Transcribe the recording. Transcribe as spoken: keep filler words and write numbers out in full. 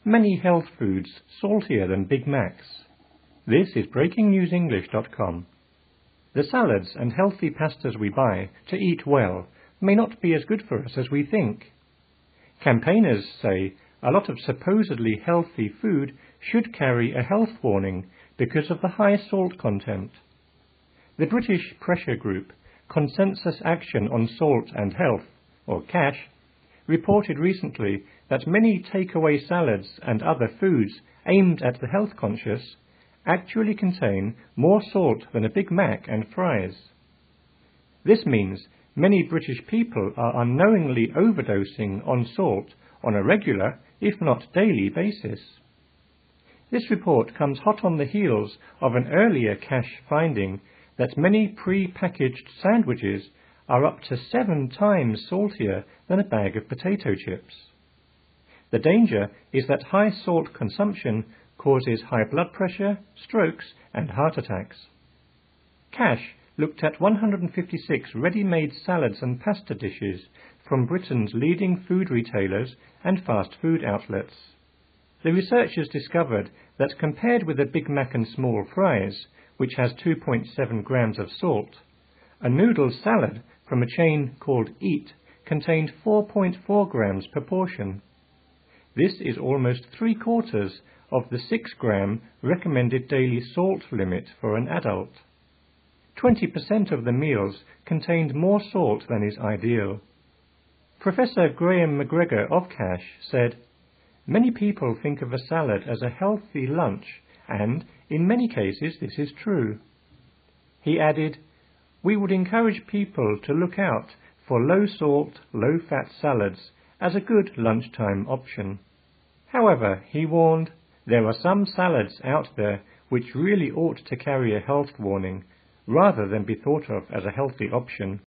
many health foods saltier than Big Macs. This is breaking news english dot com. The salads and healthy pastas we buy to eat well may not be as good for us as we think. Campaigners say a lot of supposedly healthy food should carry a health warning because of the high salt content. The British pressure group Consensus Action on Salt and Health, or CASH, reported recently that many takeaway salads and other foods aimed at the health conscious actually contain more salt than a Big Mac and fries. This means many British people are unknowingly overdosing on salt on a regular, if not daily, basis. This report comes hot on the heels of an earlier CASH finding that many pre-packaged sandwiches are up to seven times saltier than a bag of potato chips. The danger is that high salt consumption causes high blood pressure, strokes and heart attacks. CASH looked at one hundred fifty-six ready-made salads and pasta dishes from Britain's leading food retailers and fast food outlets. The researchers discovered that compared with a Big Mac and small fries, which has two point seven grams of salt, a noodle salad from a chain called Eat contained four point four grams per portion. This is almost three-quarters of the six gram recommended daily salt limit for an adult. twenty percent of the meals contained more salt than is ideal. Professor Graham McGregor of CASH said, "Many people think of a salad as a healthy lunch, and in many cases this is true." He added, "We would encourage people to look out for low-salt, low-fat salads as a good lunchtime option." However, he warned, there are some salads out there which really ought to carry a health warning, rather than be thought of as a healthy option.